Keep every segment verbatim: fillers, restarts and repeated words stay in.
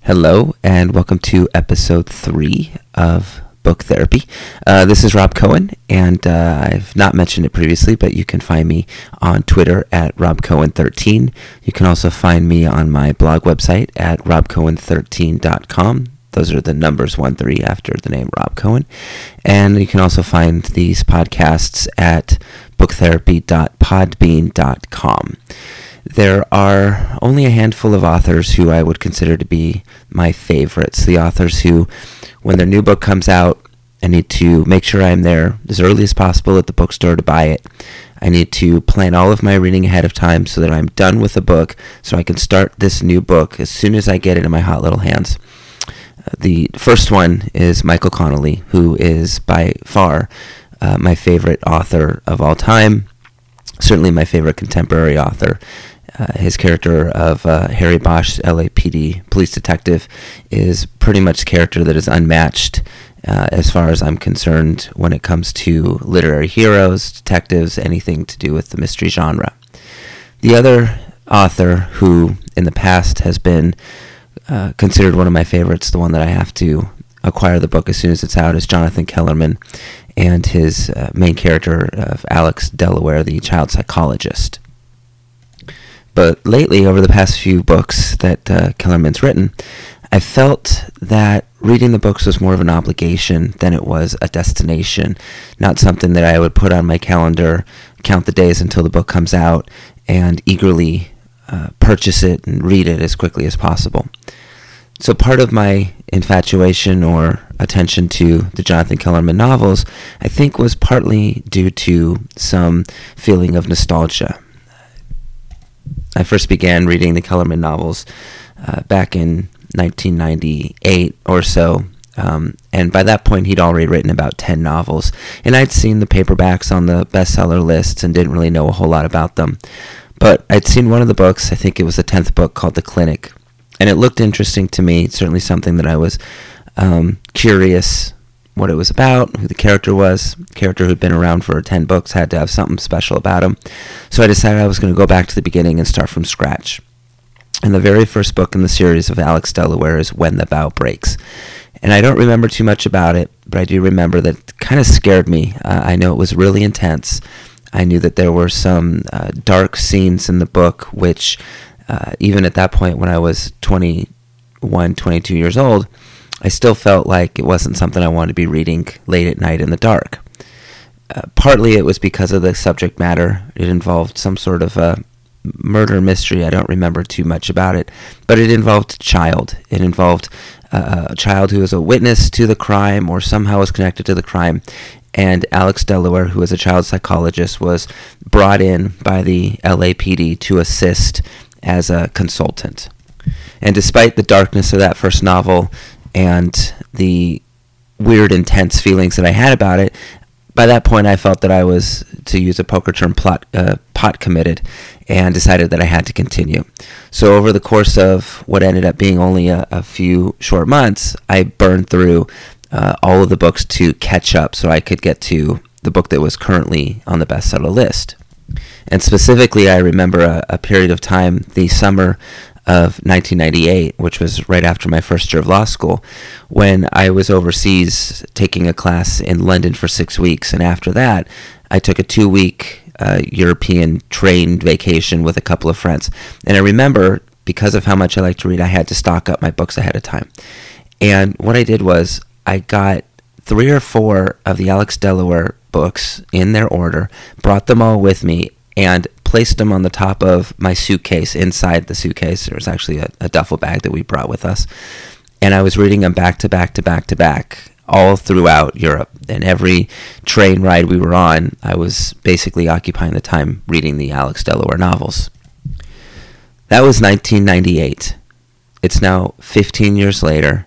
Hello, and welcome to episode three of Book Therapy. Uh, this is Rob Cohen, and uh, I've not mentioned it previously, but you can find me on Twitter at rob cohen thirteen. You can also find me on my blog website at rob cohen thirteen dot com. Those are the numbers one three after the name Rob Cohen. And you can also find these podcasts at book therapy dot podbean dot com. There are only a handful of authors who I would consider to be my favorites. The authors who, when their new book comes out, I need to make sure I'm there as early as possible at the bookstore to buy it. I need to plan all of my reading ahead of time so that I'm done with the book so I can start this new book as soon as I get it in my hot little hands. Uh, the first one is Michael Connelly, who is by far uh, my favorite author of all time, certainly my favorite contemporary author. Uh, his character of uh, Harry Bosch, L A P D police detective, is pretty much a character that is unmatched uh, as far as I'm concerned when it comes to literary heroes, detectives, anything to do with the mystery genre. The other author who in the past has been uh, considered one of my favorites, the one that I have to acquire the book as soon as it's out, is Jonathan Kellerman and his uh, main character of Alex Delaware, the child psychologist. But lately, over the past few books that uh, Kellerman's written, I felt that reading the books was more of an obligation than it was a destination, not something that I would put on my calendar, count the days until the book comes out, and eagerly uh, purchase it and read it as quickly as possible. So part of my infatuation or attention to the Jonathan Kellerman novels, I think, was partly due to some feeling of nostalgia. I first began reading the Kellerman novels uh, back in nineteen ninety-eight or so, um, and by that point he'd already written about ten novels, and I'd seen the paperbacks on the bestseller lists and didn't really know a whole lot about them. But I'd seen one of the books, I think it was the tenth book, called The Clinic, and it looked interesting to me, certainly something that I was um, curious what it was about, who the character was. The character who'd been around for ten books had to have something special about him. So I decided I was going to go back to the beginning and start from scratch. And the very first book in the series of Alex Delaware is When the Bough Breaks. And I don't remember too much about it, but I do remember that it kind of scared me. Uh, I know it was really intense. I knew that there were some uh, dark scenes in the book, which uh, even at that point when I was twenty-one, twenty-two years old, I still felt like it wasn't something I wanted to be reading late at night in the dark. Uh, partly it was because of the subject matter. It involved some sort of a murder mystery. I don't remember too much about it, but it involved a child. It involved uh, a child who was a witness to the crime or somehow was connected to the crime. And Alex Delaware, who is a child psychologist, was brought in by the L A P D to assist as a consultant. And despite the darkness of that first novel and the weird, intense feelings that I had about it, by that point I felt that I was, to use a poker term, plot, uh, pot committed, and decided that I had to continue. So over the course of what ended up being only a, a few short months, I burned through uh, all of the books to catch up so I could get to the book that was currently on the bestseller list. And specifically, I remember a, a period of time, the summer of nineteen ninety-eight, which was right after my first year of law school, when I was overseas taking a class in London for six weeks. And after that, I took a two-week uh, European train vacation with a couple of friends. And I remember, because of how much I like to read, I had to stock up my books ahead of time. And what I did was I got three or four of the Alex Delaware books in their order, brought them all with me, and placed them on the top of my suitcase. Inside the suitcase, there was actually a, a duffel bag that we brought with us. And I was reading them back to back to back to back all throughout Europe. And every train ride we were on, I was basically occupying the time reading the Alex Delaware novels. That was nineteen ninety-eight. It's now fifteen years later.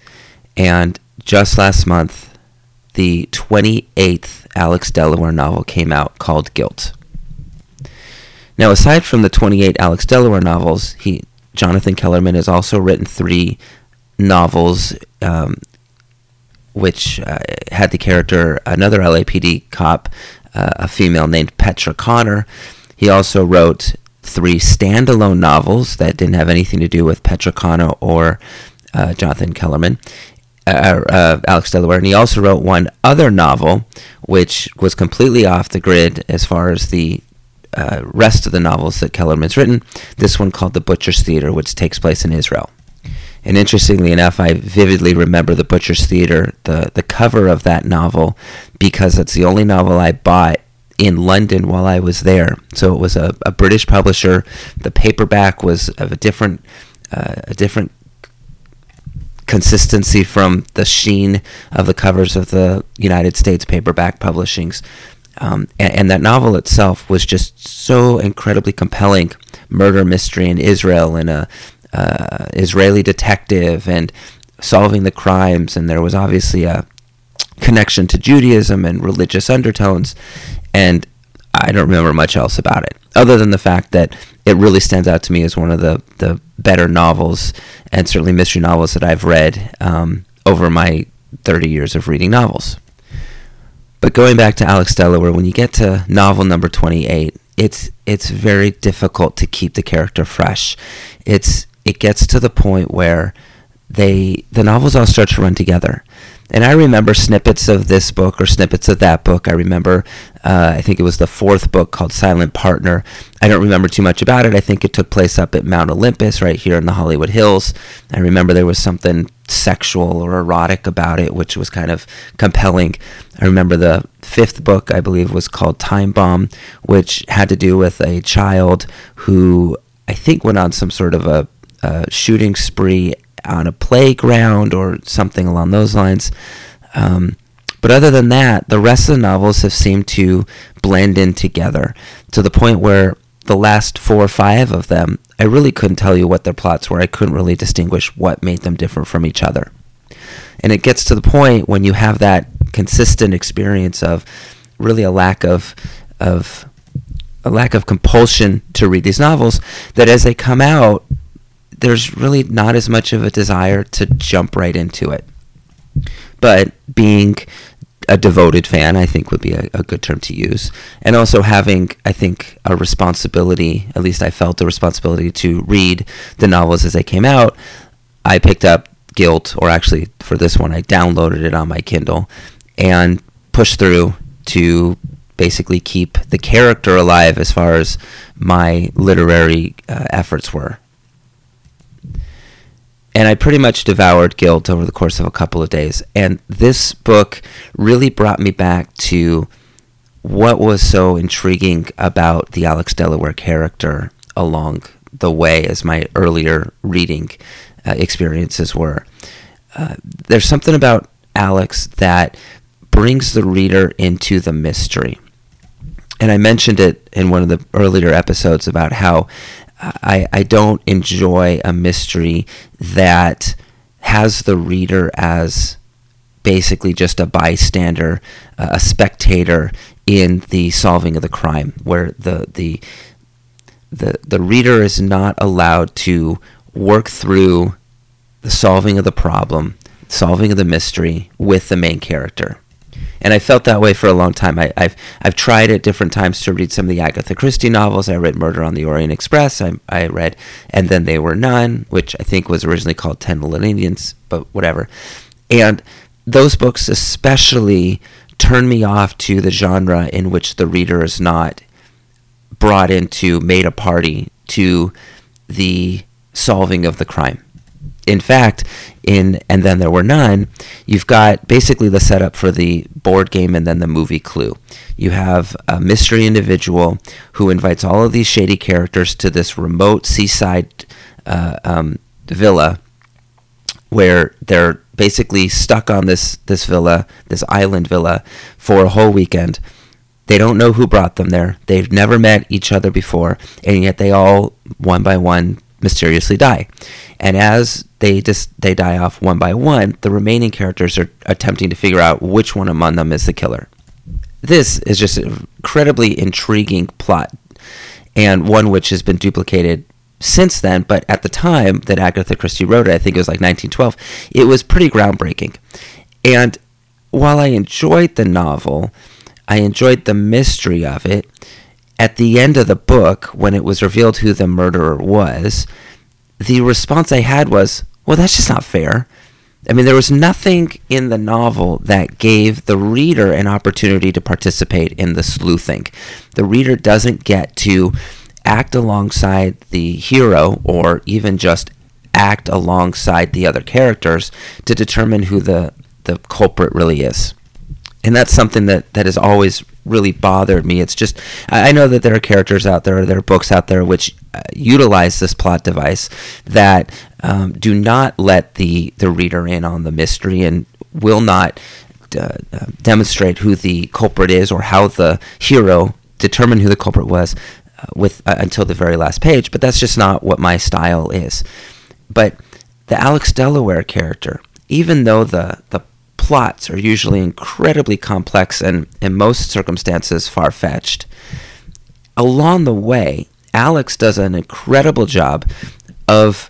And just last month, the twenty-eighth Alex Delaware novel came out, called Guilt. Now, aside from the twenty-eight Alex Delaware novels, he Jonathan Kellerman has also written three novels, um, which uh, had the character, another L A P D cop, uh, a female named Petra Connor. He also wrote three standalone novels that didn't have anything to do with Petra Connor or uh, Jonathan Kellerman, uh, uh, Alex Delaware, and he also wrote one other novel, which was completely off the grid as far as the uh, rest of the novels that Kellerman's written. This one called The Butcher's Theater, which takes place in Israel. And interestingly enough, I vividly remember The Butcher's Theater, the, the cover of that novel, because it's the only novel I bought in London while I was there. So it was a, a British publisher. The paperback was of a different uh, a different consistency from the sheen of the covers of the United States paperback publishings. Um, and, and that novel itself was just so incredibly compelling. Murder mystery in Israel, and a uh, Israeli detective, and solving the crimes. And there was obviously a connection to Judaism and religious undertones. And I don't remember much else about it, other than the fact that it really stands out to me as one of the, the better novels, and certainly mystery novels, that I've read um, over my thirty years of reading novels. But going back to Alex Delaware, when you get to novel number twenty-eight, it's it's very difficult to keep the character fresh. It's it gets to the point where they the novels all start to run together. And I remember snippets of this book or snippets of that book. I remember, uh, I think it was the fourth book called Silent Partner. I don't remember too much about it. I think it took place up at Mount Olympus right here in the Hollywood Hills. I remember there was something sexual or erotic about it, which was kind of compelling. I remember the fifth book, I believe, was called Time Bomb, which had to do with a child who I think went on some sort of a, a shooting spree on a playground or something along those lines. Um, but other than that, the rest of the novels have seemed to blend in together to the point where the last four or five of them, I really couldn't tell you what their plots were. I couldn't really distinguish what made them different from each other. And it gets to the point when you have that consistent experience of really a lack of of a lack of compulsion to read these novels, that as they come out, there's really not as much of a desire to jump right into it. But being a devoted fan, I think would be a, a good term to use, and also having, I think, a responsibility, at least I felt a responsibility to read the novels as they came out, I picked up Guilt, or actually for this one, I downloaded it on my Kindle and pushed through to basically keep the character alive as far as my literary uh, efforts were. And I pretty much devoured Guilt over the course of a couple of days. And this book really brought me back to what was so intriguing about the Alex Delaware character along the way as my earlier reading uh, experiences were. Uh, there's something about Alex that brings the reader into the mystery. And I mentioned it in one of the earlier episodes about how I, I don't enjoy a mystery that has the reader as basically just a bystander, uh, a spectator in the solving of the crime, where the the the the reader is not allowed to work through the solving of the problem, solving of the mystery with the main character. And I felt that way for a long time. I, I've I've tried at different times to read some of the Agatha Christie novels. I read Murder on the Orient Express. I I read And Then They Were None, which I think was originally called Ten Little Indians, but whatever. And those books especially turn me off to the genre in which the reader is not brought into, made a party to the solving of the crime. In fact, in And Then There Were None, you've got basically the setup for the board game and then the movie Clue. You have a mystery individual who invites all of these shady characters to this remote seaside uh, um, villa where they're basically stuck on this, this villa, this island villa, for a whole weekend. They don't know who brought them there. They've never met each other before, and yet they all, one by one, mysteriously die. And as they just they die off one by one, the remaining characters are attempting to figure out which one among them is the killer. This is just an incredibly intriguing plot, and one which has been duplicated since then, but at the time that Agatha Christie wrote it, I think it was like nineteen twelve, it was pretty groundbreaking. And while I enjoyed the novel, I enjoyed the mystery of it. At the end of the book, when it was revealed who the murderer was, the response I had was, Well, that's just not fair. I mean, there was nothing in the novel that gave the reader an opportunity to participate in the sleuthing. The reader doesn't get to act alongside the hero, or even just act alongside the other characters to determine who the, the culprit really is. And that's something that, that has always really bothered me. It's just, I know that there are characters out there, there are books out there which uh, utilize this plot device that um, do not let the, the reader in on the mystery and will not uh, uh, demonstrate who the culprit is or how the hero determined who the culprit was uh, with uh, until the very last page. But that's just not what my style is. But the Alex Delaware character, even though the, the plots are usually incredibly complex and, in most circumstances, far-fetched, along the way, Alex does an incredible job of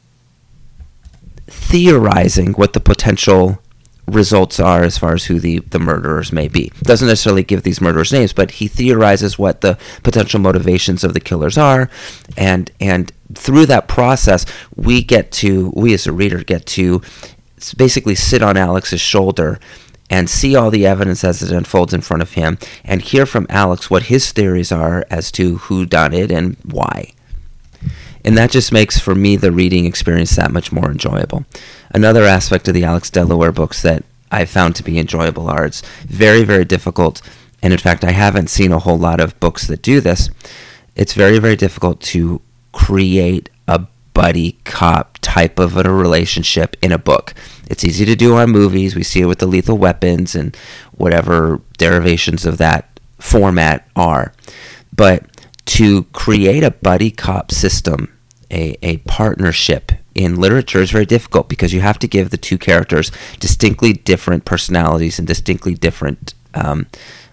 theorizing what the potential results are as far as who the, the murderers may be. Doesn't necessarily give these murderers names, but he theorizes what the potential motivations of the killers are, and and through that process, we get to, we as a reader get to basically sit on Alex's shoulder and see all the evidence as it unfolds in front of him and hear from Alex what his theories are as to who done it and why. And that just makes, for me, the reading experience that much more enjoyable. Another aspect of the Alex Delaware books that I found to be enjoyable are it's very, very difficult, and in fact, I haven't seen a whole lot of books that do this. It's very, very difficult to create a buddy cop type of a relationship in a book. It's easy to do on movies. We see it with the Lethal Weapons and whatever derivations of that format are. But to create a buddy cop system, a, a partnership in literature is very difficult because you have to give the two characters distinctly different personalities and distinctly different um,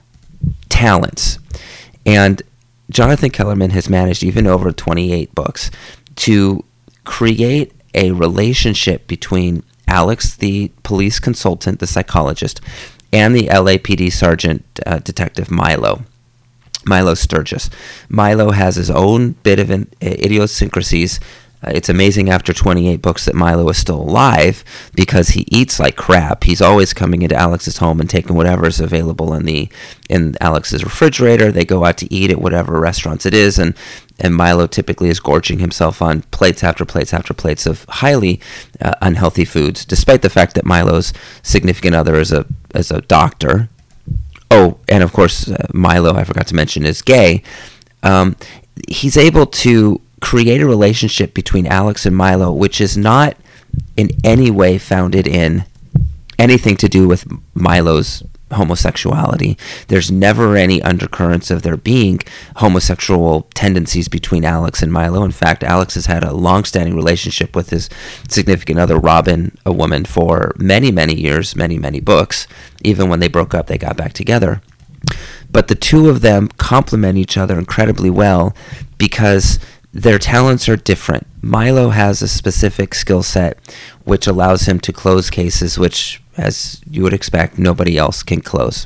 talents. And Jonathan Kellerman has managed, even over twenty-eight books, to create a relationship between Alex, the police consultant, the psychologist, and the L A P D sergeant uh, detective Milo, Milo Sturgis. Milo has his own bit of an, uh, idiosyncrasies. Uh, it's amazing after twenty-eight books that Milo is still alive because he eats like crap. He's always coming into Alex's home and taking whatever is available in the in Alex's refrigerator. They go out to eat at whatever restaurants it is, and and Milo typically is gorging himself on plates after plates after plates of highly uh, unhealthy foods, despite the fact that Milo's significant other is a is a doctor. Oh, and of course, uh, Milo, I forgot to mention, is gay. Um, he's able to create a relationship between Alex and Milo, which is not in any way founded in anything to do with Milo's homosexuality. There's never any undercurrents of there being homosexual tendencies between Alex and Milo. In fact, Alex has had a long-standing relationship with his significant other, Robin, a woman, for many, many years, many, many books. Even when they broke up, they got back together. But the two of them complement each other incredibly well because their talents are different. Milo has a specific skill set which allows him to close cases which, as you would expect, nobody else can close.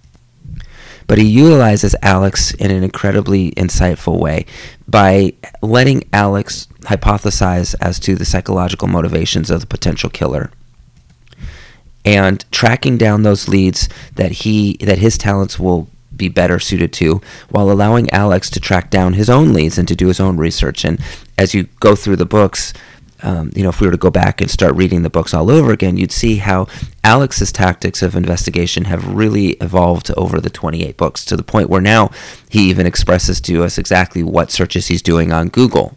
But he utilizes Alex in an incredibly insightful way by letting Alex hypothesize as to the psychological motivations of the potential killer and tracking down those leads that he that his talents will be better suited to, while allowing Alex to track down his own leads and to do his own research. And as you go through the books, um, you know, if we were to go back and start reading the books all over again, you'd see how Alex's tactics of investigation have really evolved over the twenty-eight books, to the point where now he even expresses to us exactly what searches he's doing on Google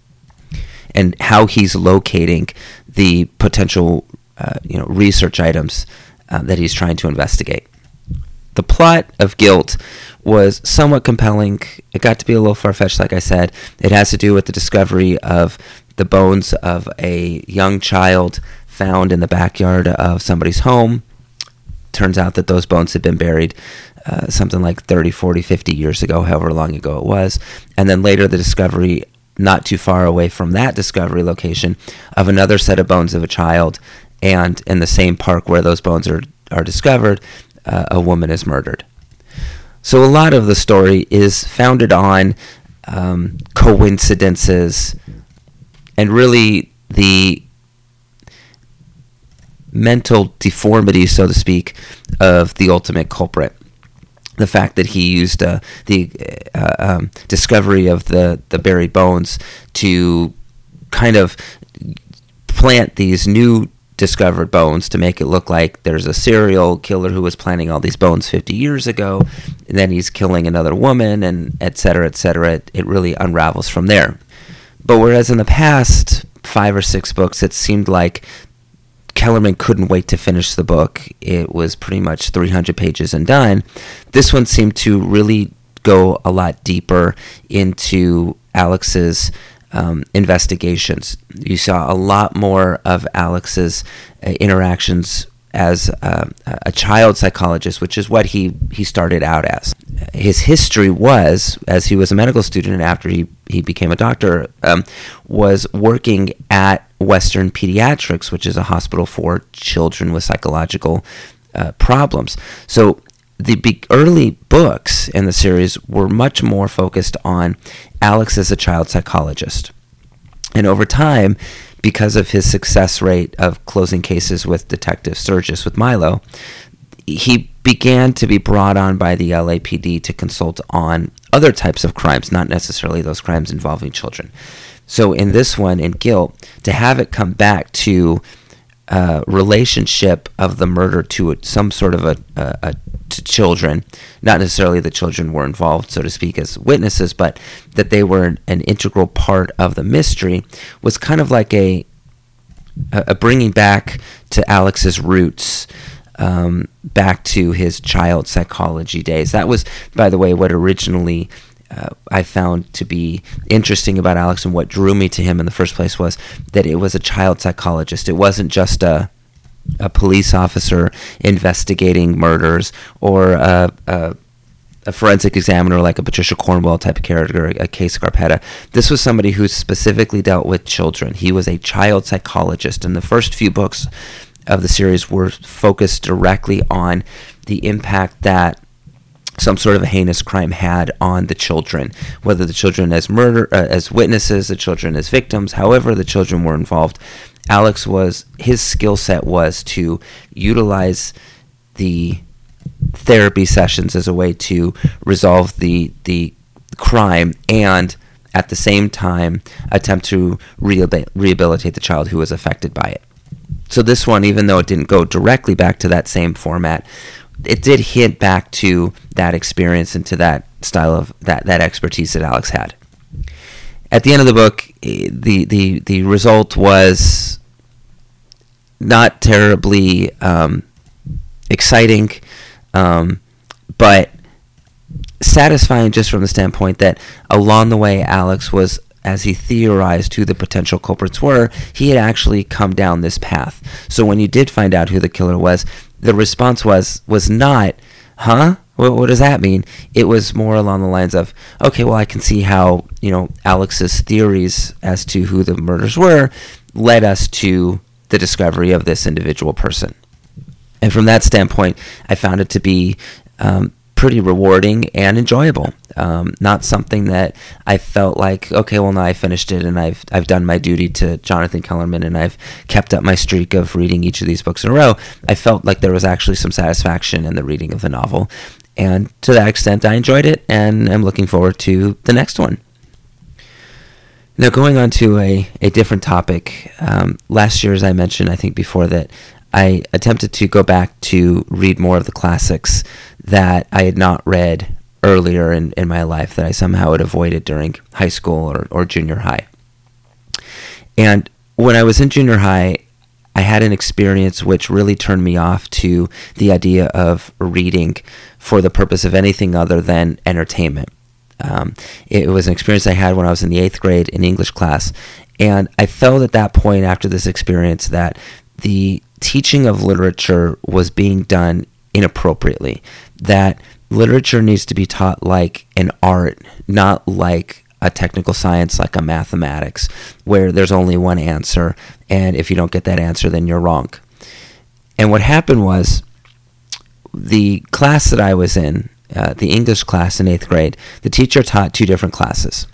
and how he's locating the potential uh, you know, research items uh, that he's trying to investigate. The plot of Guilt was somewhat compelling. It got to be a little far-fetched, like I said. It has to do with the discovery of the bones of a young child found in the backyard of somebody's home. Turns out that those bones had been buried uh, something like thirty, forty, fifty years ago, however long ago it was. And then later the discovery, not too far away from that discovery location, of another set of bones of a child. And in the same park where those bones are, are discovered, Uh, a woman is murdered. So a lot of the story is founded on um, coincidences and really the mental deformity, so to speak, of the ultimate culprit. The fact that he used uh, the uh, um, discovery of the, the buried bones to kind of plant these new discovered bones to make it look like there's a serial killer who was planting all these bones fifty years ago, and then he's killing another woman, and et cetera, et cetera. It, it really unravels from there. But whereas in the past five or six books, it seemed like Kellerman couldn't wait to finish the book. It was pretty much three hundred pages and done. This one seemed to really go a lot deeper into Alex's um, investigations. You saw a lot more of Alex's uh, interactions as uh, a child psychologist, which is what he, he started out as. His history was, as he was a medical student and after he, he became a doctor, um, was working at Western Pediatrics, which is a hospital for children with psychological uh, problems. So the big early books in the series were much more focused on Alex as a child psychologist. And over time, because of his success rate of closing cases with Detective Sturgis, with Milo, he began to be brought on by the L A P D to consult on other types of crimes, not necessarily those crimes involving children. So in this one, in Guilt, to have it come back to a relationship of the murder to some sort of a, a, a to children, not necessarily the children were involved, so to speak, as witnesses, but that they were an, an integral part of the mystery, was kind of like a a bringing back to Alex's roots, um, back to his child psychology days. That was, by the way, what originally uh, I found to be interesting about Alex, and what drew me to him in the first place was that it was a child psychologist. It wasn't just a a police officer investigating murders, or a, a, a forensic examiner like a Patricia Cornwell type of character, a Case Scarpetta. This was somebody who specifically dealt with children. He was a child psychologist, and the first few books of the series were focused directly on the impact that some sort of a heinous crime had on the children, whether the children as murder, uh, as witnesses, the children as victims, however the children were involved. Alex was, his skill set was to utilize the therapy sessions as a way to resolve the the crime, and at the same time attempt to rehabil- rehabilitate the child who was affected by it. So this one, even though it didn't go directly back to that same format, it did hint back to that experience and to that style of that, that expertise that Alex had. At the end of the book, the the, the result was not terribly um, exciting, um, but satisfying just from the standpoint that along the way, Alex was, as he theorized who the potential culprits were, he had actually come down this path. So when you did find out who the killer was, the response was was not, huh? What, what does that mean? It was more along the lines of, okay, well, I can see how, you know, Alex's theories as to who the murders were led us to the discovery of this individual person. And from that standpoint, I found it to be um, pretty rewarding and enjoyable. Um, not something that I felt like, okay, well, now I finished it and I've I've done my duty to Jonathan Kellerman and I've kept up my streak of reading each of these books in a row. I felt like there was actually some satisfaction in the reading of the novel. And to that extent, I enjoyed it, and I'm looking forward to the next one. Now, going on to a, a different topic. Um, last year, as I mentioned, I think before that, I attempted to go back to read more of the classics that I had not read earlier in, in my life, that I somehow had avoided during high school or, or junior high. And when I was in junior high, I had an experience which really turned me off to the idea of reading for the purpose of anything other than entertainment. Um, it was an experience I had when I was in the eighth grade in English class, and I felt at that point after this experience that the teaching of literature was being done inappropriately, that literature needs to be taught like an art, not like a technical science like a mathematics, where there's only one answer, and if you don't get that answer, then you're wrong. And what happened was, the class that I was in, uh, the English class in eighth grade, the teacher taught two different classes.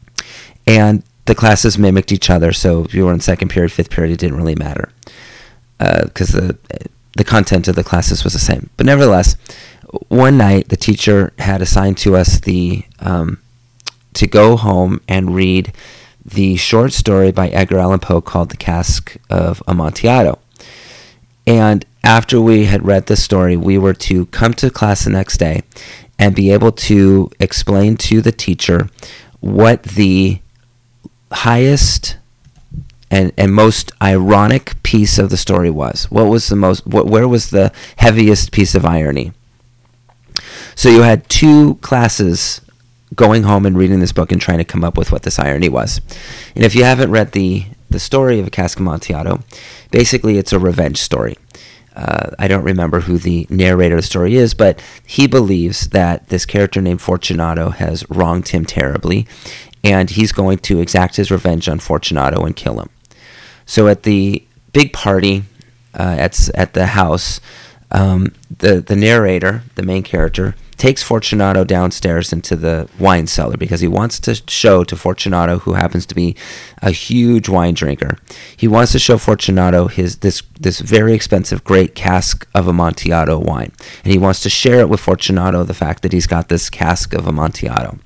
And the classes mimicked each other, so if you were in second period, fifth period, it didn't really matter. because uh, the the content of the classes was the same. But nevertheless, one night the teacher had assigned to us the um, to go home and read the short story by Edgar Allan Poe called The Cask of Amontillado. And after we had read the story, we were to come to class the next day and be able to explain to the teacher what the highest and, and most ironic piece of the story was. What was the most, what, where was the heaviest piece of irony? So you had two classes going home and reading this book and trying to come up with what this irony was. And if you haven't read the, the story of A Cask of Amontillado, basically it's a revenge story. Uh, I don't remember who the narrator of the story is, but he believes that this character named Fortunato has wronged him terribly, and he's going to exact his revenge on Fortunato and kill him. So at the big party uh, at, at the house, um, the, the narrator, the main character, takes Fortunato downstairs into the wine cellar because he wants to show to Fortunato, who happens to be a huge wine drinker, he wants to show Fortunato his this this very expensive great cask of Amontillado wine, and he wants to share it with Fortunato, the fact that he's got this cask of Amontillado.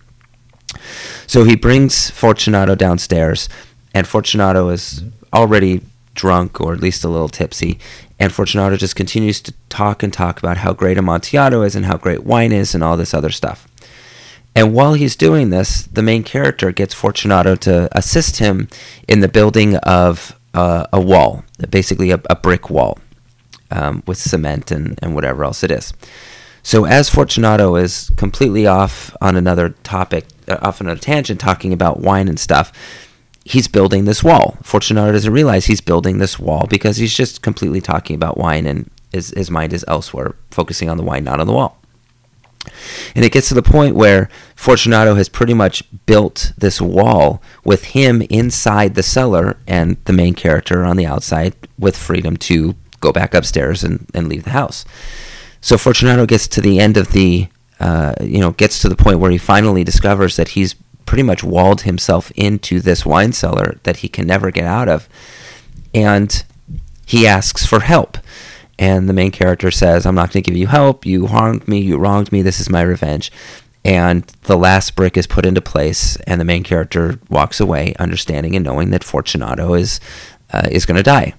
So he brings Fortunato downstairs, and Fortunato is already drunk, or at least a little tipsy, and Fortunato just continues to talk and talk about how great Amontillado is and how great wine is and all this other stuff. And while he's doing this, the main character gets Fortunato to assist him in the building of uh, a wall, basically a, a brick wall um, with cement and, and whatever else it is. So as Fortunato is completely off on another topic, uh, off on a tangent, talking about wine and stuff, he's building this wall. Fortunato doesn't realize he's building this wall because he's just completely talking about wine, and his, his mind is elsewhere, focusing on the wine, not on the wall. And it gets to the point where Fortunato has pretty much built this wall with him inside the cellar and the main character on the outside with freedom to go back upstairs and, and leave the house. So Fortunato gets to the end of the, uh, you know, gets to the point where he finally discovers that he's pretty much walled himself into this wine cellar that he can never get out of. And he asks for help. And the main character says, I'm not going to give you help. You harmed me. You wronged me. This is my revenge. And the last brick is put into place, and the main character walks away, understanding and knowing that Fortunato is uh, is going to die.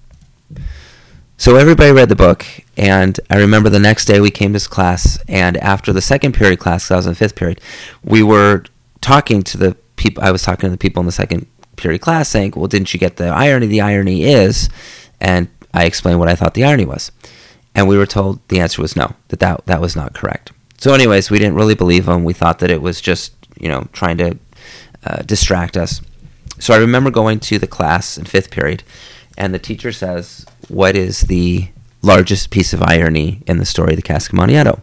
So everybody read the book, and I remember the next day we came to class, and after the second period class, because I was in the fifth period, we were talking to the people. I was talking to the people in the second period class, saying, well, didn't you get the irony? The irony is, and I explained what I thought the irony was. And we were told the answer was no, that that, that was not correct. So anyways, we didn't really believe him. We thought that it was just, you know, trying to uh, distract us. So I remember going to the class in fifth period, and the teacher says, what is the largest piece of irony in the story of the Cask of Amontillado?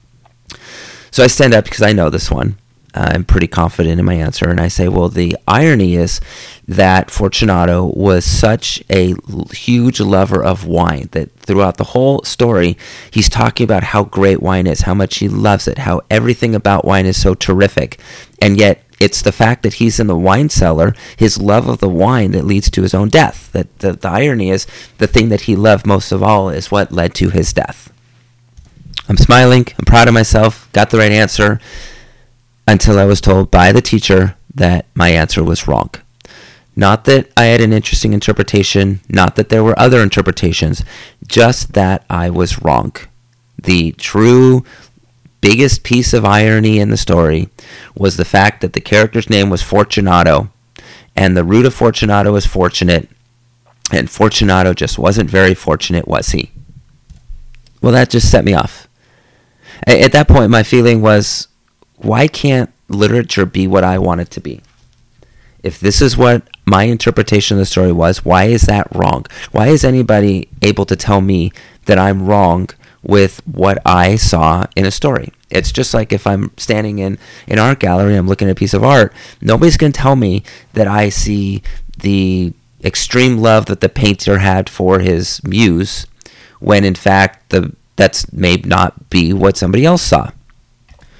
So I stand up because I know this one. Uh, I'm pretty confident in my answer, and I say, well, the irony is that Fortunato was such a l- huge lover of wine that throughout the whole story, he's talking about how great wine is, how much he loves it, how everything about wine is so terrific, and yet it's the fact that he's in the wine cellar, his love of the wine, that leads to his own death. That the, the irony is the thing that he loved most of all is what led to his death. I'm smiling, I'm proud of myself, got the right answer, until I was told by the teacher that my answer was wrong. Not that I had an interesting interpretation, not that there were other interpretations, just that I was wrong. The true biggest piece of irony in the story was the fact that the character's name was Fortunato, and the root of Fortunato is fortunate, and Fortunato just wasn't very fortunate, was he? Well, that just set me off. At that point, my feeling was, why can't literature be what I want it to be? If this is what my interpretation of the story was, why is that wrong? Why is anybody able to tell me that I'm wrong with what I saw in a story? It's just like if I'm standing in an art gallery, I'm looking at a piece of art, nobody's going to tell me that I see the extreme love that the painter had for his muse, when in fact the that's may not be what somebody else saw.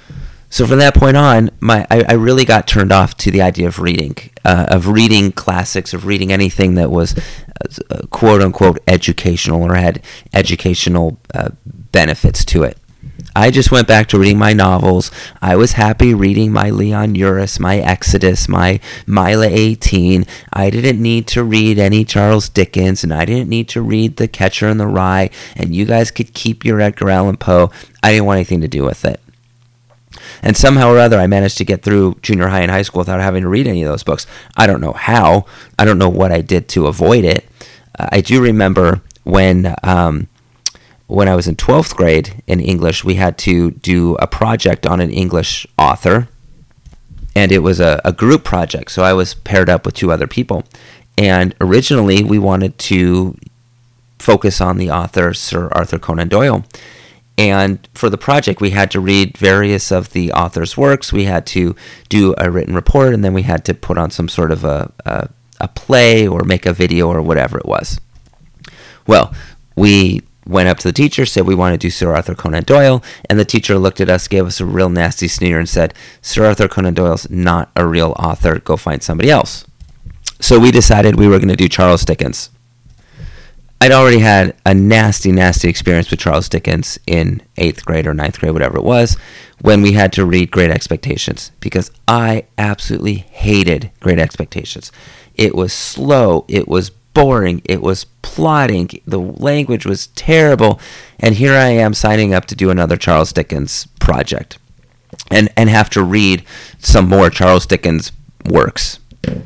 So from that point on, my I, I really got turned off to the idea of reading, uh, of reading classics, of reading anything that was uh, quote unquote educational or had educational uh, benefits to it. I just went back to reading my novels. I was happy reading my Leon Uris, my Exodus, my Mila eighteen. I didn't need to read any Charles Dickens, and I didn't need to read The Catcher in the Rye, and you guys could keep your Edgar Allan Poe. I didn't want anything to do with it. And somehow or other, I managed to get through junior high and high school without having to read any of those books. I don't know how. I don't know what I did to avoid it. Uh, I do remember when um, when I was in twelfth grade in English, we had to do a project on an English author. And it was a, a group project, so I was paired up with two other people. And originally, we wanted to focus on the author, Sir Arthur Conan Doyle. And for the project, we had to read various of the author's works. We had to do a written report, and then we had to put on some sort of a, a, a play or make a video or whatever it was. Well, we went up to the teacher, said we want to do Sir Arthur Conan Doyle, and the teacher looked at us, gave us a real nasty sneer, and said, Sir Arthur Conan Doyle's not a real author. Go find somebody else. So we decided we were going to do Charles Dickens. I'd already had a nasty, nasty experience with Charles Dickens in eighth grade or ninth grade, whatever it was, when we had to read Great Expectations, because I absolutely hated Great Expectations. It was slow, it was boring, it was plotting, the language was terrible, and here I am signing up to do another Charles Dickens project, and, and have to read some more Charles Dickens works.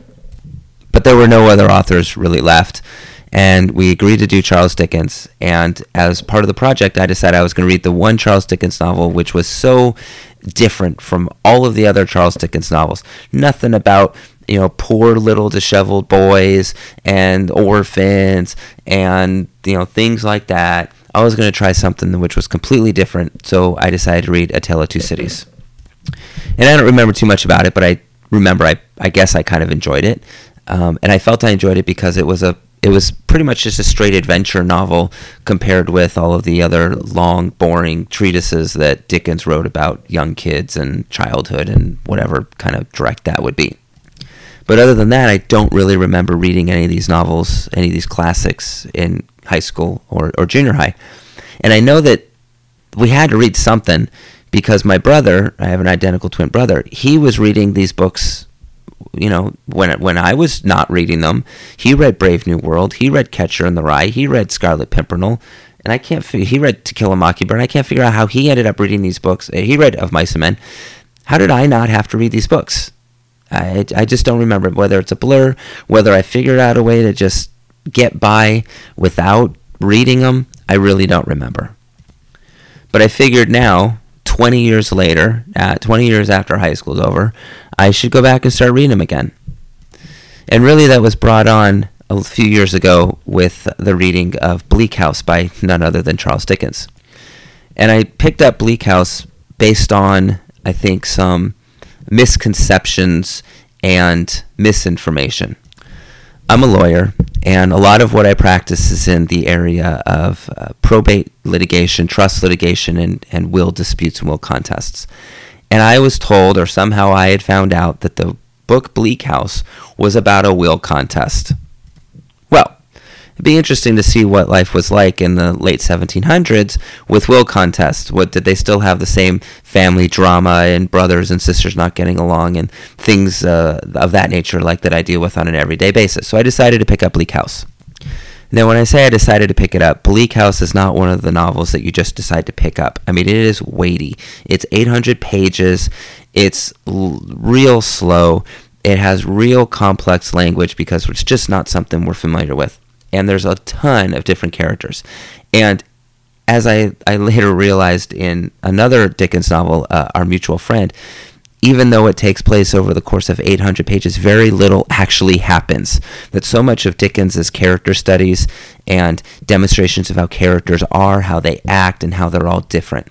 But there were no other authors really left. And we agreed to do Charles Dickens, and as part of the project, I decided I was going to read the one Charles Dickens novel which was so different from all of the other Charles Dickens novels. Nothing about, you know, poor little disheveled boys and orphans and, you know, things like that. I was going to try something which was completely different, so I decided to read A Tale of Two Cities. And I don't remember too much about it, but I remember I, I guess I kind of enjoyed it. Um, and I felt I enjoyed it because it was a It was pretty much just a straight adventure novel compared with all of the other long, boring treatises that Dickens wrote about young kids and childhood and whatever kind of direct that would be. But other than that, I don't really remember reading any of these novels, any of these classics in high school or, or junior high. And I know that we had to read something because my brother, I have an identical twin brother, he was reading these books. You know, when when I was not reading them, he read Brave New World, he read Catcher in the Rye, he read Scarlet Pimpernel, and I can't figure, he read To Kill a Mockingbird, I can't figure out how he ended up reading these books. He read Of Mice and Men. How did I not have to read these books? I, I just don't remember, whether it's a blur, whether I figured out a way to just get by without reading them, I really don't remember. But I figured now, twenty years later, uh, twenty years after high school's over, I should go back and start reading them again. And really that was brought on a few years ago with the reading of Bleak House by none other than Charles Dickens. And I picked up Bleak House based on, I think, some misconceptions and misinformation. I'm a lawyer, and a lot of what I practice is in the area of uh, probate litigation, trust litigation, and, and will disputes and will contests. And I was told, or somehow I had found out, that the book Bleak House was about a will contest. Well, it'd be interesting to see what life was like in the late seventeen hundreds with will contests. What, did they still have the same family drama and brothers and sisters not getting along and things uh, of that nature like that I deal with on an everyday basis? So I decided to pick up Bleak House. Now, when I say I decided to pick it up, Bleak House is not one of the novels that you just decide to pick up. I mean, it is weighty. It's eight hundred pages. It's l- real slow. It has real complex language because it's just not something we're familiar with. And there's a ton of different characters. And as I, I later realized in another Dickens novel, uh, Our Mutual Friend, even though it takes place over the course of eight hundred pages, very little actually happens. That so much of Dickens' character studies and demonstrations of how characters are, how they act, and how they're all different.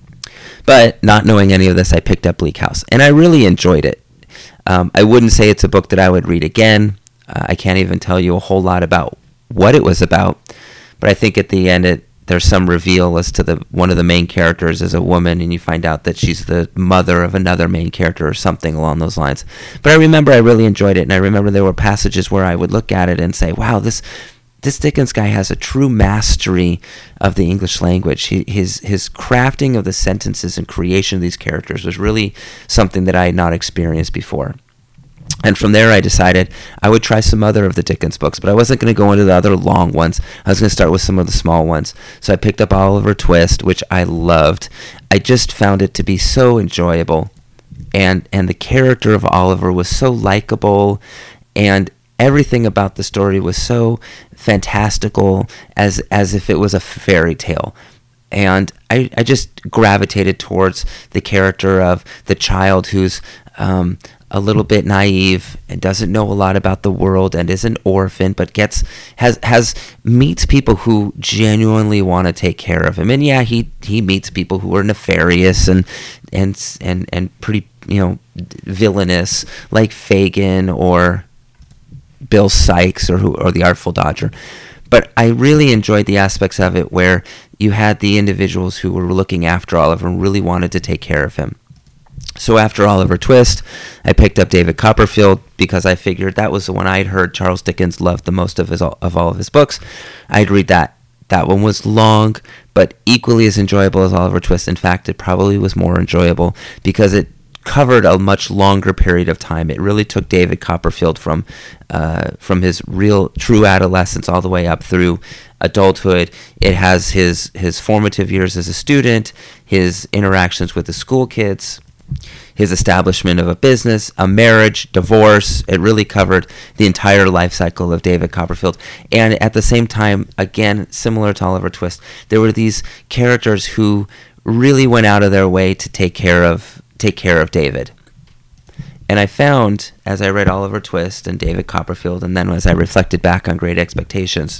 But not knowing any of this, I picked up Bleak House, and I really enjoyed it. Um, I wouldn't say it's a book that I would read again. Uh, I can't even tell you a whole lot about what it was about, but I think at the end it there's some reveal as to the one of the main characters is a woman, and you find out that she's the mother of another main character or something along those lines. But I remember I really enjoyed it, and I remember there were passages where I would look at it and say, wow, this this Dickens guy has a true mastery of the English language. He, his his crafting of the sentences and creation of these characters was really something that I had not experienced before. And from there, I decided I would try some other of the Dickens books, but I wasn't going to go into the other long ones. I was going to start with some of the small ones. So I picked up Oliver Twist, which I loved. I just found it to be so enjoyable, and and the character of Oliver was so likable, and everything about the story was so fantastical, as as if it was a fairy tale. And I, I just gravitated towards the character of the child who's um, a little bit naive and doesn't know a lot about the world and is an orphan, but gets has has meets people who genuinely want to take care of him. And yeah, he he meets people who are nefarious and and and and pretty, you know, villainous, like Fagin or Bill Sikes or who or the Artful Dodger. But I really enjoyed the aspects of it where you had the individuals who were looking after Oliver and really wanted to take care of him. So after Oliver Twist, I picked up David Copperfield because I figured that was the one I'd heard Charles Dickens loved the most of his of all of his books. I'd read that. That one was long, but equally as enjoyable as Oliver Twist. In fact, it probably was more enjoyable because it covered a much longer period of time. It really took David Copperfield from uh, from his real true adolescence all the way up through adulthood. It has his his formative years as a student, his interactions with the school kids, his establishment of a business, a marriage, divorce. It really covered the entire life cycle of David Copperfield. And at the same time, again, similar to Oliver Twist, there were these characters who really went out of their way to take care of take care of David. And I found, as I read Oliver Twist and David Copperfield, and then as I reflected back on Great Expectations,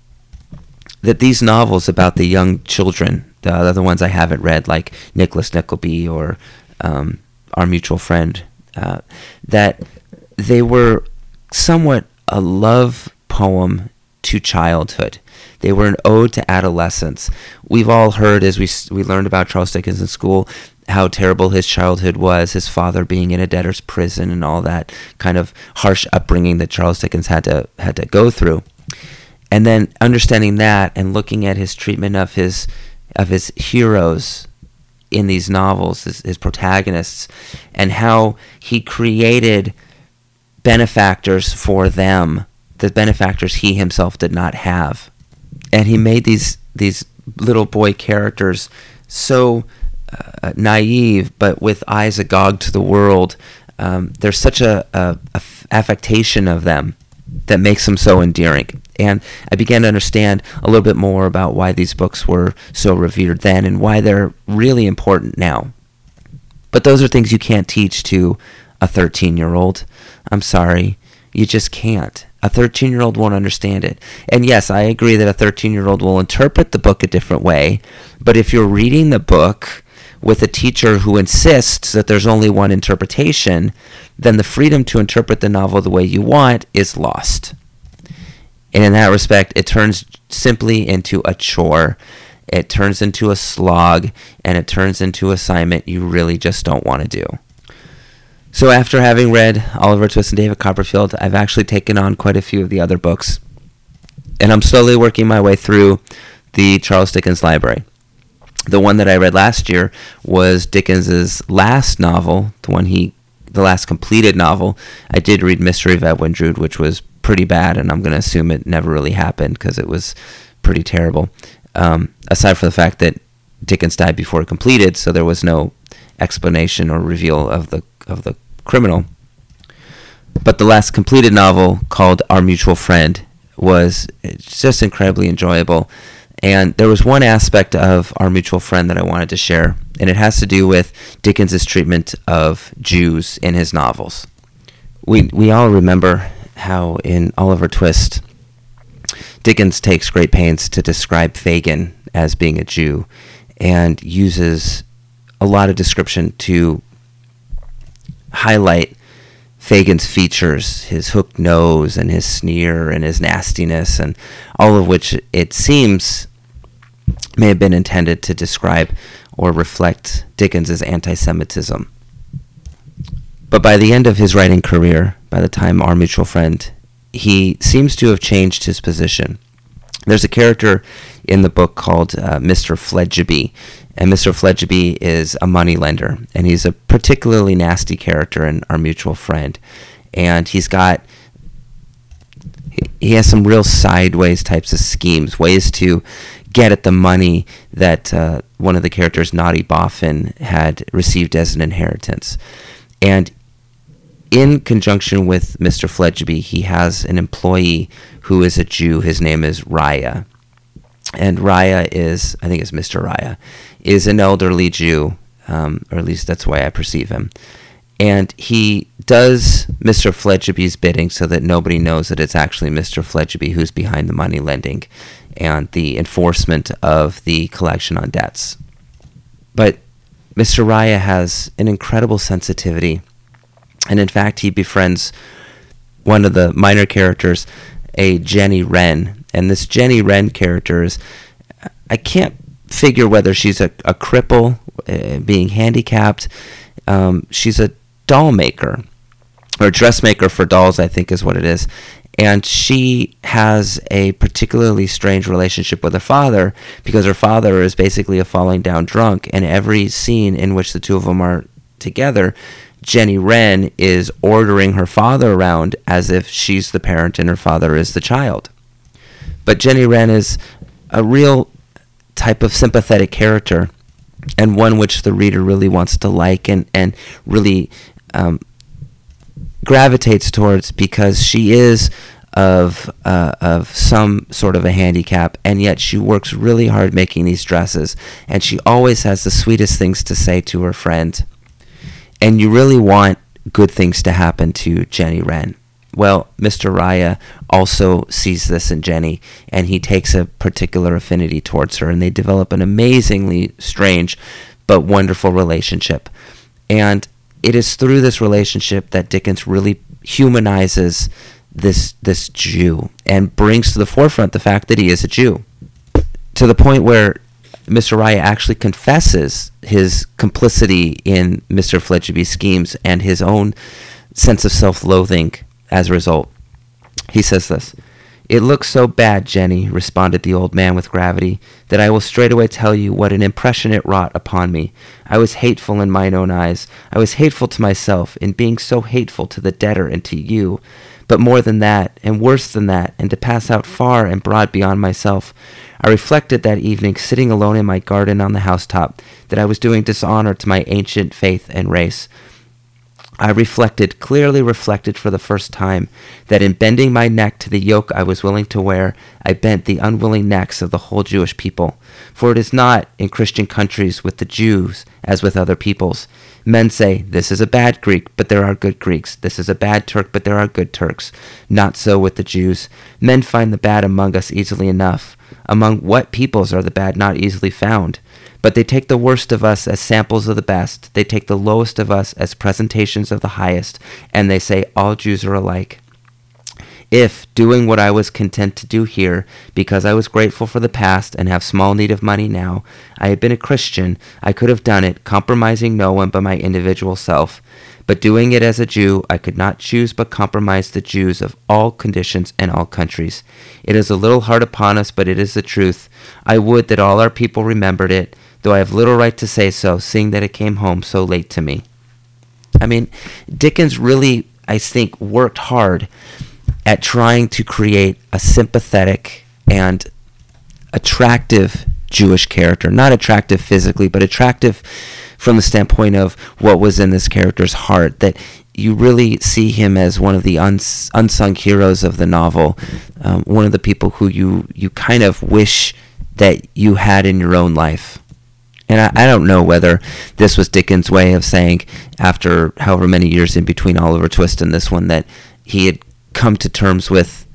that these novels about the young children, the other ones I haven't read, like Nicholas Nickleby or um, Our Mutual Friend, uh, that they were somewhat a love poem to childhood. They were an ode to adolescence. We've all heard, as we we learned about Charles Dickens in school, how terrible his childhood was, his father being in a debtor's prison and all that kind of harsh upbringing that Charles Dickens had to had to go through. And then understanding that and looking at his treatment of his of his heroes in these novels, his, his protagonists, and how he created benefactors for them, the benefactors he himself did not have. And he made these these little boy characters so uh, naive, but with eyes agog to the world. Um, there's such a, a, a f- affectation of them that makes them so endearing. And I began to understand a little bit more about why these books were so revered then and why they're really important now. But those are things you can't teach to a thirteen-year-old. I'm sorry. You just can't. A thirteen-year-old won't understand it. And yes, I agree that a thirteen-year-old will interpret the book a different way. But if you're reading the book with a teacher who insists that there's only one interpretation, then the freedom to interpret the novel the way you want is lost. And in that respect, it turns simply into a chore. It turns into a slog, and it turns into an assignment you really just don't want to do. So after having read Oliver Twist and David Copperfield, I've actually taken on quite a few of the other books. And I'm slowly working my way through the Charles Dickens library. The one that I read last year was Dickens's last novel, the one he, the last completed novel. I did read Mystery of Edwin Drood, which was pretty bad, and I'm going to assume it never really happened because it was pretty terrible. Um, aside from the fact that Dickens died before it completed, so there was no explanation or reveal of the of the criminal. But the last completed novel, called Our Mutual Friend, was just incredibly enjoyable. And there was one aspect of Our Mutual Friend that I wanted to share, and it has to do with Dickens's treatment of Jews in his novels. We we all remember how in Oliver Twist, Dickens takes great pains to describe Fagin as being a Jew and uses a lot of description to highlight Fagin's features, his hooked nose and his sneer and his nastiness, and all of which it seems may have been intended to describe or reflect Dickens's anti-Semitism. But by the end of his writing career, by the time Our Mutual Friend, he seems to have changed his position. There's a character in the book called uh, Mister Fledgeby, and Mister Fledgeby is a moneylender, and he's a particularly nasty character in Our Mutual Friend, and he's got he has some real sideways types of schemes, ways to get at the money that uh, one of the characters, Naughty Boffin, had received as an inheritance. And in conjunction with Mister Fledgeby, he has an employee who is a Jew. His name is Raya. And Raya is, I think it's Mister Raya, is an elderly Jew, um, or at least that's the way I perceive him. And he does Mister Fledgeby's bidding so that nobody knows that it's actually Mister Fledgeby who's behind the money lending and the enforcement of the collection on debts. But Mister Raya has an incredible sensitivity, and in fact he befriends one of the minor characters, a Jenny Wren. And this Jenny Wren character is, I can't figure whether she's a, a cripple, uh, being handicapped. Um, she's a doll maker, or dressmaker for dolls, I think is what it is. And she has a particularly strange relationship with her father, because her father is basically a falling down drunk, and every scene in which the two of them are together, Jenny Wren is ordering her father around as if she's the parent and her father is the child. But Jenny Wren is a real type of sympathetic character, and one which the reader really wants to like and, and really um, gravitates towards, because she is of uh, of some sort of a handicap, and yet she works really hard making these dresses, and she always has the sweetest things to say to her friend. And you really want good things to happen to Jenny Wren. Well, Mister Raya also sees this in Jenny, and he takes a particular affinity towards her, and they develop an amazingly strange but wonderful relationship. And it is through this relationship that Dickens really humanizes this this Jew and brings to the forefront the fact that he is a Jew, to the point where Mister Raya actually confesses his complicity in Mister Fledgeby's schemes and his own sense of self-loathing as a result. He says this: "It looks so bad, Jenny," responded the old man with gravity, "that I will straightway tell you what an impression it wrought upon me. I was hateful in mine own eyes. I was hateful to myself in being so hateful to the debtor and to you. But more than that, and worse than that, and to pass out far and broad beyond myself, I reflected that evening, sitting alone in my garden on the housetop, that I was doing dishonor to my ancient faith and race. I reflected, clearly reflected for the first time, that in bending my neck to the yoke I was willing to wear, I bent the unwilling necks of the whole Jewish people. For it is not in Christian countries with the Jews as with other peoples. Men say, this is a bad Greek, but there are good Greeks. This is a bad Turk, but there are good Turks. Not so with the Jews. Men find the bad among us easily enough. Among what peoples are the bad not easily found? But they take the worst of us as samples of the best. They take the lowest of us as presentations of the highest, and they say all Jews are alike. If, doing what I was content to do here, because I was grateful for the past and have small need of money now, I had been a Christian, I could have done it, compromising no one but my individual self. But doing it as a Jew, I could not choose but compromise the Jews of all conditions and all countries. It is a little hard upon us, but it is the truth. I would that all our people remembered it, though I have little right to say so, seeing that it came home so late to me." I mean, Dickens really, I think, worked hard at trying to create a sympathetic and attractive Jewish character. Not attractive physically, but attractive from the standpoint of what was in this character's heart, that you really see him as one of the uns- unsung heroes of the novel, um, one of the people who you, you kind of wish that you had in your own life. And I, I don't know whether this was Dickens' way of saying, after however many years in between Oliver Twist and this one, that he had come to terms with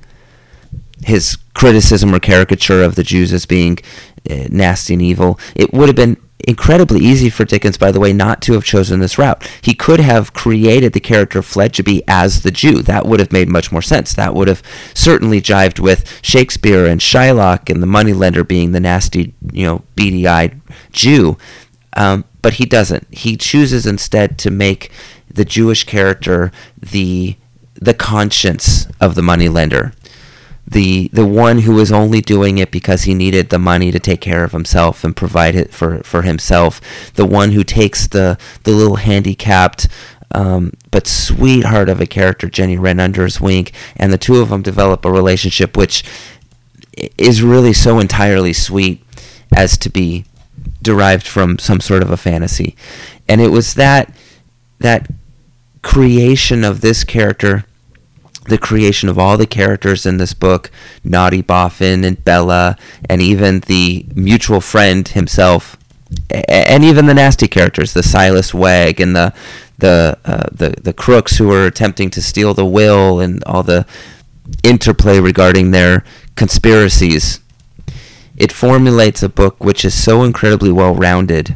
his criticism or caricature of the Jews as being uh, nasty and evil. It would have been incredibly easy for Dickens, by the way, not to have chosen this route. He could have created the character of Fledgeby as the Jew. That would have made much more sense. That would have certainly jived with Shakespeare and Shylock and the moneylender being the nasty, you know, beady-eyed Jew. Um, but he doesn't. He chooses instead to make the Jewish character the the conscience of the moneylender. The the one who was only doing it because he needed the money to take care of himself and provide it for, for himself. The one who takes the, the little handicapped um, but sweetheart of a character, Jenny Wren, under his wing, and the two of them develop a relationship which is really so entirely sweet as to be derived from some sort of a fantasy. And it was that that creation of this character, the creation of all the characters in this book, Naughty Boffin and Bella, and even the mutual friend himself, and even the nasty characters, the Silas Wegg and the the uh, the the crooks who were attempting to steal the will, and all the interplay regarding their conspiracies. It formulates a book which is so incredibly well-rounded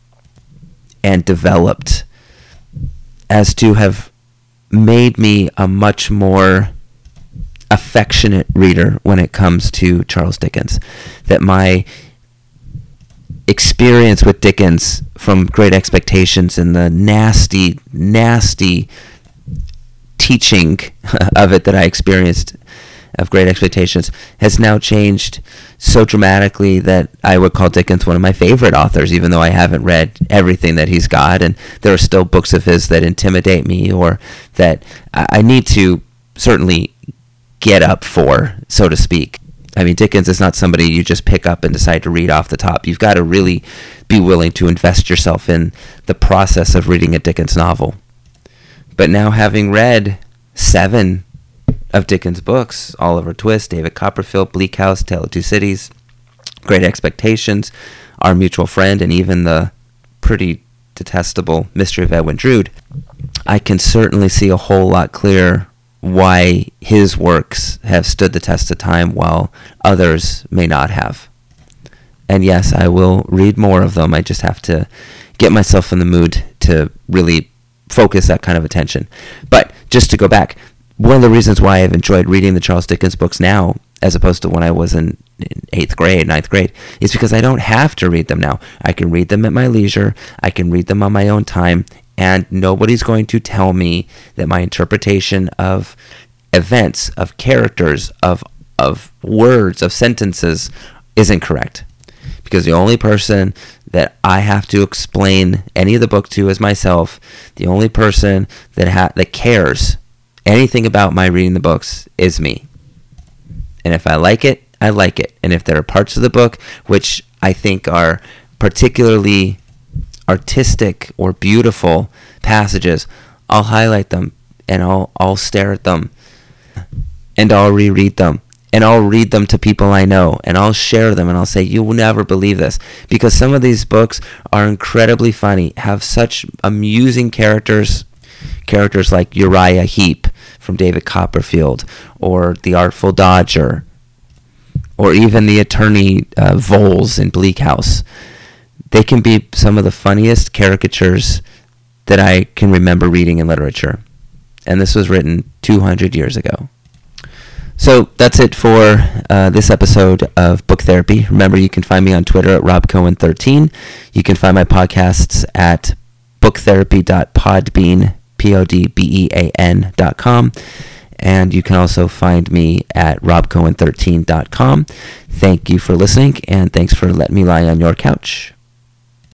and developed as to have made me a much more affectionate reader when it comes to Charles Dickens. That my experience with Dickens from Great Expectations and the nasty, nasty teaching of it that I experienced of Great Expectations has now changed so dramatically that I would call Dickens one of my favorite authors, even though I haven't read everything that he's got, and there are still books of his that intimidate me or that I need to certainly get up for, so to speak. I mean, Dickens is not somebody you just pick up and decide to read off the top. You've got to really be willing to invest yourself in the process of reading a Dickens novel. But now, having read seven of Dickens' books, Oliver Twist, David Copperfield, Bleak House, Tale of Two Cities, Great Expectations, Our Mutual Friend, and even the pretty detestable Mystery of Edwin Drood, I can certainly see a whole lot clearer why his works have stood the test of time while others may not have. And yes, I will read more of them. I just have to get myself in the mood to really focus that kind of attention. But just to go back, one of the reasons why I've enjoyed reading the Charles Dickens books now, as opposed to when I was in, in eighth grade, ninth grade, is because I don't have to read them now. I can read them at my leisure. I can read them on my own time, and nobody's going to tell me that my interpretation of events, of characters, of of words, of sentences isn't correct. Because the only person that I have to explain any of the book to is myself. The only person that ha- that cares anything about my reading the books is me. And if I like it, I like it. And if there are parts of the book which I think are particularly artistic or beautiful passages, I'll highlight them and I'll I'll stare at them and I'll reread them and I'll read them to people I know and I'll share them and I'll say, you will never believe this, because some of these books are incredibly funny, have such amusing characters. Characters like Uriah Heep from David Copperfield, or the Artful Dodger, or even the attorney uh, Voles in Bleak House. They can be some of the funniest caricatures that I can remember reading in literature. And this was written two hundred years ago. So that's it for uh, this episode of Book Therapy. Remember, you can find me on Twitter at Rob Cohen thirteen. You can find my podcasts at booktherapy dot podbean P O D B E A N dot com. And you can also find me at rob cohen thirteen dot com. Thank you for listening, and thanks for letting me lie on your couch.